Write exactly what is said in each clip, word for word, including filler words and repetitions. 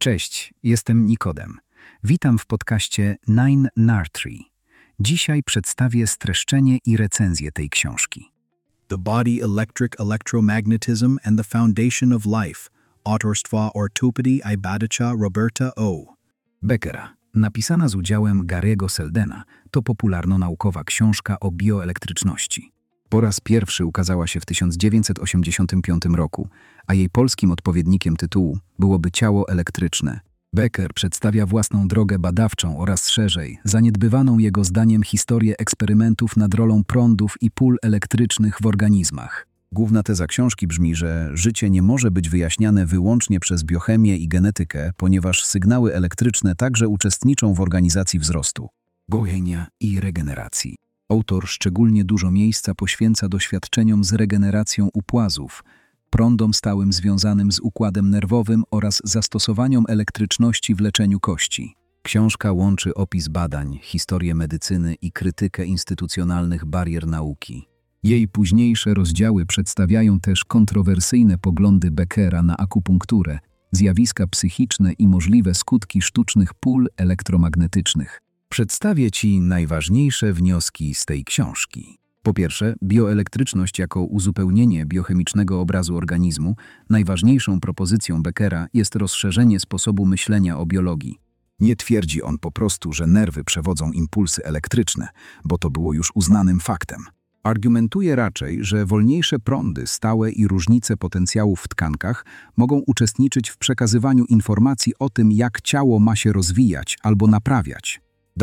Cześć, jestem Nikodem. Witam w podcaście Nine Nartree. Dzisiaj przedstawię streszczenie i recenzję tej książki. The Body Electric Electromagnetism and the Foundation of Life, autorstwa Ortopedii i Badacha Roberta O. Beckera, napisana z udziałem Gary'ego Seldena, to popularno-naukowa książka o bioelektryczności. Po raz pierwszy ukazała się w tysiąc dziewięćset osiemdziesiątym piątym roku, a jej polskim odpowiednikiem tytułu byłoby Ciało elektryczne. Becker przedstawia własną drogę badawczą oraz szerzej, zaniedbywaną jego zdaniem historię eksperymentów nad rolą prądów i pól elektrycznych w organizmach. Główna teza książki brzmi, że życie nie może być wyjaśniane wyłącznie przez biochemię i genetykę, ponieważ sygnały elektryczne także uczestniczą w organizacji wzrostu, gojenia i regeneracji. Autor szczególnie dużo miejsca poświęca doświadczeniom z regeneracją u płazów, prądom stałym związanym z układem nerwowym oraz zastosowaniom elektryczności w leczeniu kości. Książka łączy opis badań, historię medycyny i krytykę instytucjonalnych barier nauki. Jej późniejsze rozdziały przedstawiają też kontrowersyjne poglądy Beckera na akupunkturę, zjawiska psychiczne i możliwe skutki sztucznych pól elektromagnetycznych. Przedstawię Ci najważniejsze wnioski z tej książki. Po pierwsze, bioelektryczność jako uzupełnienie biochemicznego obrazu organizmu. Najważniejszą propozycją Beckera jest rozszerzenie sposobu myślenia o biologii. Nie twierdzi on po prostu, że nerwy przewodzą impulsy elektryczne, bo to było już uznanym faktem. Argumentuje raczej, że wolniejsze prądy stałe i różnice potencjałów w tkankach mogą uczestniczyć w przekazywaniu informacji o tym, jak ciało ma się rozwijać albo naprawiać.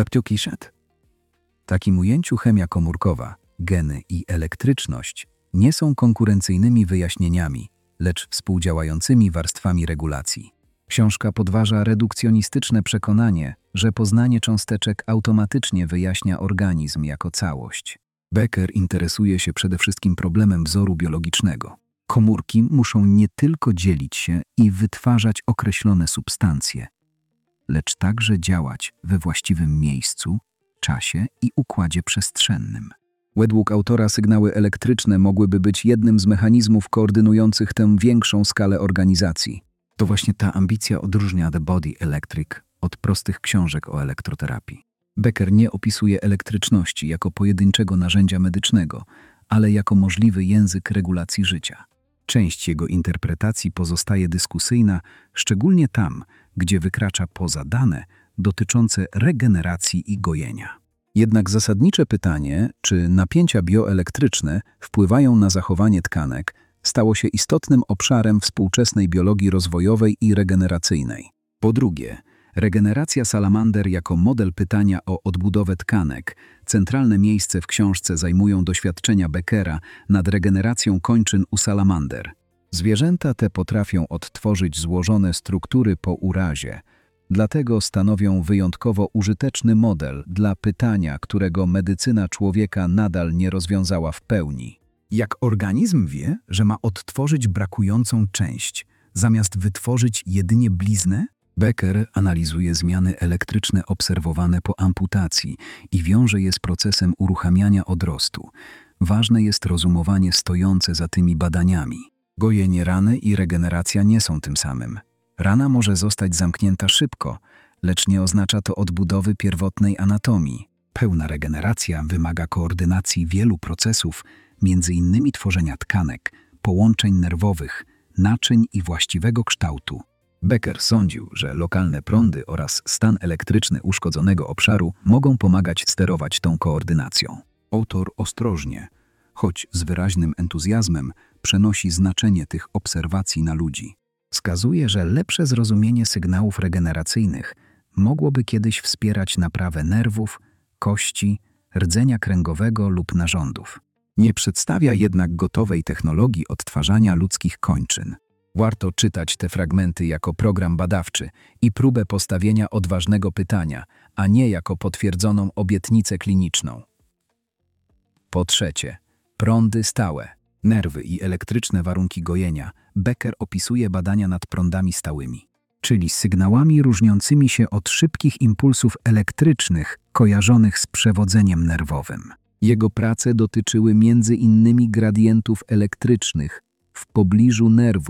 W takim ujęciu chemia komórkowa, geny i elektryczność nie są konkurencyjnymi wyjaśnieniami, lecz współdziałającymi warstwami regulacji. Książka podważa redukcjonistyczne przekonanie, że poznanie cząsteczek automatycznie wyjaśnia organizm jako całość. Becker interesuje się przede wszystkim problemem wzoru biologicznego. Komórki muszą nie tylko dzielić się i wytwarzać określone substancje, lecz także działać we właściwym miejscu, czasie i układzie przestrzennym. Według autora sygnały elektryczne mogłyby być jednym z mechanizmów koordynujących tę większą skalę organizacji. To właśnie ta ambicja odróżnia The Body Electric od prostych książek o elektroterapii. Becker nie opisuje elektryczności jako pojedynczego narzędzia medycznego, ale jako możliwy język regulacji życia. Część jego interpretacji pozostaje dyskusyjna, szczególnie tam, gdzie wykracza poza dane dotyczące regeneracji i gojenia. Jednak zasadnicze pytanie, czy napięcia bioelektryczne wpływają na zachowanie tkanek, stało się istotnym obszarem współczesnej biologii rozwojowej i regeneracyjnej. Po drugie, regeneracja salamander jako model pytania o odbudowę tkanek. Centralne miejsce w książce zajmują doświadczenia Beckera nad regeneracją kończyn u salamander. Zwierzęta te potrafią odtworzyć złożone struktury po urazie, dlatego stanowią wyjątkowo użyteczny model dla pytania, którego medycyna człowieka nadal nie rozwiązała w pełni. Jak organizm wie, że ma odtworzyć brakującą część, zamiast wytworzyć jedynie bliznę? Becker analizuje zmiany elektryczne obserwowane po amputacji i wiąże je z procesem uruchamiania odrostu. Ważne jest rozumowanie stojące za tymi badaniami. Gojenie rany i regeneracja nie są tym samym. Rana może zostać zamknięta szybko, lecz nie oznacza to odbudowy pierwotnej anatomii. Pełna regeneracja wymaga koordynacji wielu procesów, między innymi tworzenia tkanek, połączeń nerwowych, naczyń i właściwego kształtu. Becker sądził, że lokalne prądy oraz stan elektryczny uszkodzonego obszaru mogą pomagać sterować tą koordynacją. Autor ostrożnie, choć z wyraźnym entuzjazmem, przenosi znaczenie tych obserwacji na ludzi. Wskazuje, że lepsze zrozumienie sygnałów regeneracyjnych mogłoby kiedyś wspierać naprawę nerwów, kości, rdzenia kręgowego lub narządów. Nie przedstawia jednak gotowej technologii odtwarzania ludzkich kończyn. Warto czytać te fragmenty jako program badawczy i próbę postawienia odważnego pytania, a nie jako potwierdzoną obietnicę kliniczną. Po trzecie, prądy stałe, nerwy i elektryczne warunki gojenia. Becker opisuje badania nad prądami stałymi, czyli sygnałami różniącymi się od szybkich impulsów elektrycznych kojarzonych z przewodzeniem nerwowym. Jego prace dotyczyły między innymi gradientów elektrycznych w pobliżu nerwów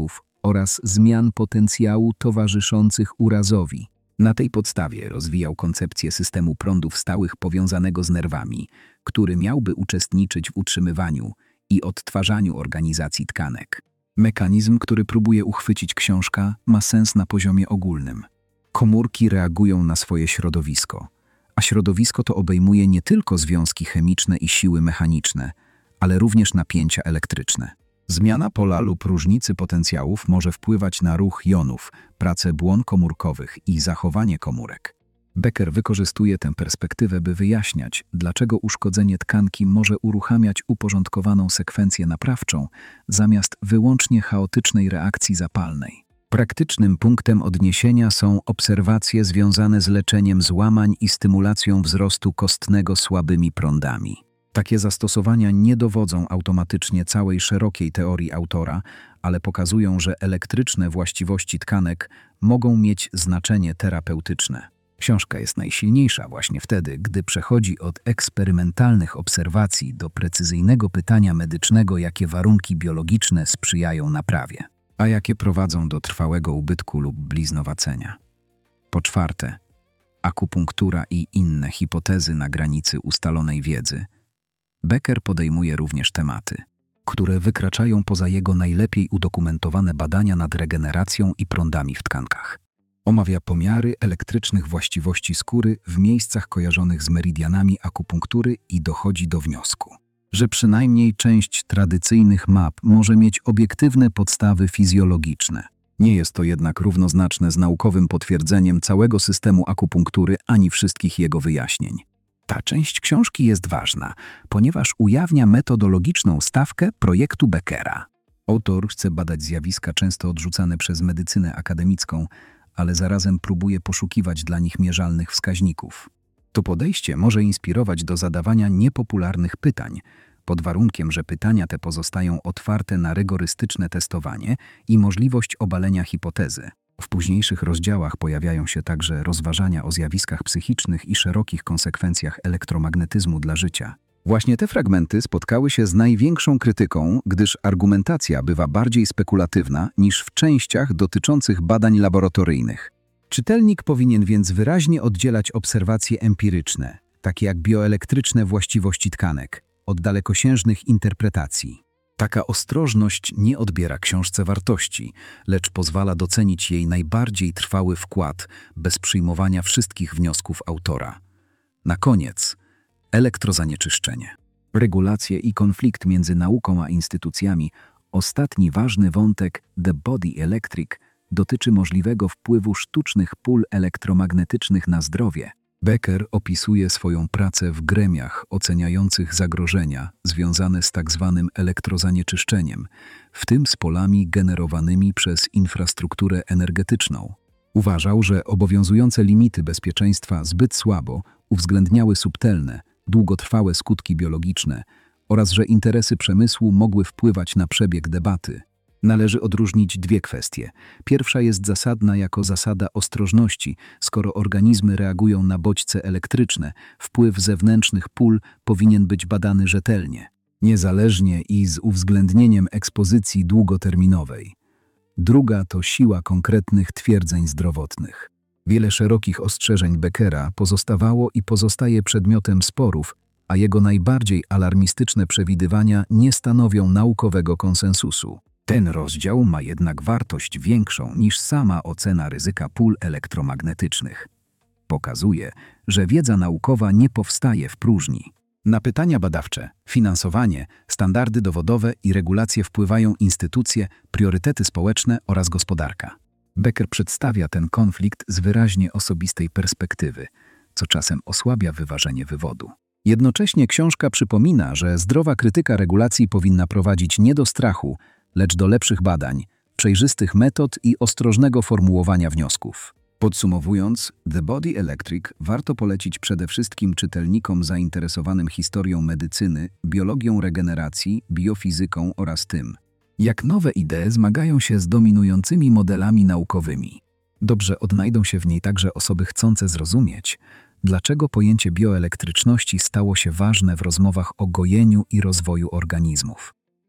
oraz zmian potencjału towarzyszących urazowi. Na tej podstawie rozwijał koncepcję systemu prądów stałych powiązanego z nerwami, który miałby uczestniczyć w utrzymywaniu i odtwarzaniu organizacji tkanek. Mechanizm, który próbuje uchwycić książka, ma sens na poziomie ogólnym. Komórki reagują na swoje środowisko, a środowisko to obejmuje nie tylko związki chemiczne i siły mechaniczne, ale również napięcia elektryczne. Zmiana pola lub różnicy potencjałów może wpływać na ruch jonów, pracę błon komórkowych i zachowanie komórek. Becker wykorzystuje tę perspektywę, by wyjaśniać, dlaczego uszkodzenie tkanki może uruchamiać uporządkowaną sekwencję naprawczą zamiast wyłącznie chaotycznej reakcji zapalnej. Praktycznym punktem odniesienia są obserwacje związane z leczeniem złamań i stymulacją wzrostu kostnego słabymi prądami. Takie zastosowania nie dowodzą automatycznie całej szerokiej teorii autora, ale pokazują, że elektryczne właściwości tkanek mogą mieć znaczenie terapeutyczne. Książka jest najsilniejsza właśnie wtedy, gdy przechodzi od eksperymentalnych obserwacji do precyzyjnego pytania medycznego, jakie warunki biologiczne sprzyjają naprawie, a jakie prowadzą do trwałego ubytku lub bliznowacenia. Po czwarte, akupunktura i inne hipotezy na granicy ustalonej wiedzy. Becker podejmuje również tematy, które wykraczają poza jego najlepiej udokumentowane badania nad regeneracją i prądami w tkankach. Omawia pomiary elektrycznych właściwości skóry w miejscach kojarzonych z meridianami akupunktury i dochodzi do wniosku, że przynajmniej część tradycyjnych map może mieć obiektywne podstawy fizjologiczne. Nie jest to jednak równoznaczne z naukowym potwierdzeniem całego systemu akupunktury ani wszystkich jego wyjaśnień. Ta część książki jest ważna, ponieważ ujawnia metodologiczną stawkę projektu Beckera. Autor chce badać zjawiska często odrzucane przez medycynę akademicką, ale zarazem próbuje poszukiwać dla nich mierzalnych wskaźników. To podejście może inspirować do zadawania niepopularnych pytań, pod warunkiem, że pytania te pozostają otwarte na rygorystyczne testowanie i możliwość obalenia hipotezy. W późniejszych rozdziałach pojawiają się także rozważania o zjawiskach psychicznych i szerokich konsekwencjach elektromagnetyzmu dla życia. Właśnie te fragmenty spotkały się z największą krytyką, gdyż argumentacja bywa bardziej spekulatywna niż w częściach dotyczących badań laboratoryjnych. Czytelnik powinien więc wyraźnie oddzielać obserwacje empiryczne, takie jak bioelektryczne właściwości tkanek, od dalekosiężnych interpretacji. Taka ostrożność nie odbiera książce wartości, lecz pozwala docenić jej najbardziej trwały wkład bez przyjmowania wszystkich wniosków autora. Na koniec elektrozanieczyszczenie. Regulacje i konflikt między nauką a instytucjami. Ostatni ważny wątek, The Body Electric, dotyczy możliwego wpływu sztucznych pól elektromagnetycznych na zdrowie. Becker opisuje swoją pracę w gremiach oceniających zagrożenia związane z tzw. elektrozanieczyszczeniem, w tym z polami generowanymi przez infrastrukturę energetyczną. Uważał, że obowiązujące limity bezpieczeństwa zbyt słabo uwzględniały subtelne, długotrwałe skutki biologiczne oraz że interesy przemysłu mogły wpływać na przebieg debaty. Należy odróżnić dwie kwestie. Pierwsza jest zasadna jako zasada ostrożności. Skoro organizmy reagują na bodźce elektryczne, wpływ zewnętrznych pól powinien być badany rzetelnie, niezależnie i z uwzględnieniem ekspozycji długoterminowej. Druga to siła konkretnych twierdzeń zdrowotnych. Wiele szerokich ostrzeżeń Beckera pozostawało i pozostaje przedmiotem sporów, a jego najbardziej alarmistyczne przewidywania nie stanowią naukowego konsensusu. Ten rozdział ma jednak wartość większą niż sama ocena ryzyka pól elektromagnetycznych. Pokazuje, że wiedza naukowa nie powstaje w próżni. Na pytania badawcze, finansowanie, standardy dowodowe i regulacje wpływają instytucje, priorytety społeczne oraz gospodarka. Becker przedstawia ten konflikt z wyraźnie osobistej perspektywy, co czasem osłabia wyważenie wywodu. Jednocześnie książka przypomina, że zdrowa krytyka regulacji powinna prowadzić nie do strachu, lecz do lepszych badań, przejrzystych metod i ostrożnego formułowania wniosków. Podsumowując, The Body Electric warto polecić przede wszystkim czytelnikom zainteresowanym historią medycyny, biologią regeneracji, biofizyką oraz tym, jak nowe idee zmagają się z dominującymi modelami naukowymi. Dobrze odnajdą się w niej także osoby chcące zrozumieć, dlaczego pojęcie bioelektryczności stało się ważne w rozmowach o gojeniu i rozwoju organizmów.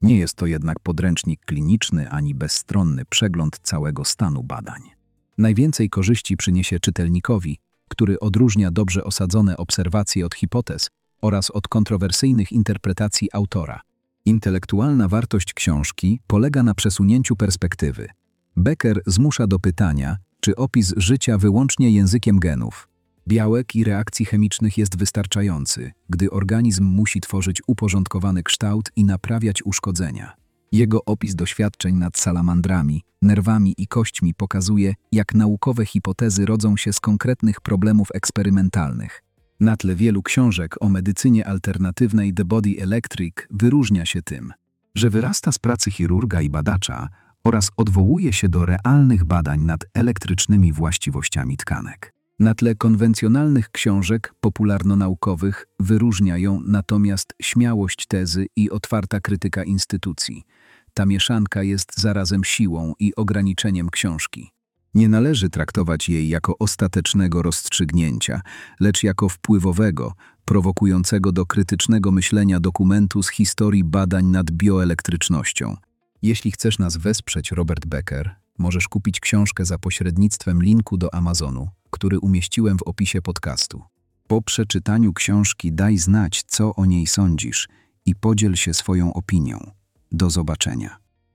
Nie jest to jednak podręcznik kliniczny ani bezstronny przegląd całego stanu badań. Najwięcej korzyści przyniesie czytelnikowi, który odróżnia dobrze osadzone obserwacje od hipotez oraz od kontrowersyjnych interpretacji autora. Intelektualna wartość książki polega na przesunięciu perspektywy. Becker zmusza do pytania, czy opis życia wyłącznie językiem genów, białek i reakcji chemicznych jest wystarczający, gdy organizm musi tworzyć uporządkowany kształt i naprawiać uszkodzenia. Jego opis doświadczeń nad salamandrami, nerwami i kośćmi pokazuje, jak naukowe hipotezy rodzą się z konkretnych problemów eksperymentalnych. Na tle wielu książek o medycynie alternatywnej The Body Electric wyróżnia się tym, że wyrasta z pracy chirurga i badacza oraz odwołuje się do realnych badań nad elektrycznymi właściwościami tkanek. Na tle konwencjonalnych książek popularnonaukowych wyróżnia ją natomiast śmiałość tezy i otwarta krytyka instytucji. Ta mieszanka jest zarazem siłą i ograniczeniem książki. Nie należy traktować jej jako ostatecznego rozstrzygnięcia, lecz jako wpływowego, prowokującego do krytycznego myślenia dokumentu z historii badań nad bioelektrycznością. Jeśli chcesz nas wesprzeć, Robert Becker, możesz kupić książkę za pośrednictwem linku do Amazonu, który umieściłem w opisie podcastu. Po przeczytaniu książki daj znać, co o niej sądzisz i podziel się swoją opinią. Do zobaczenia.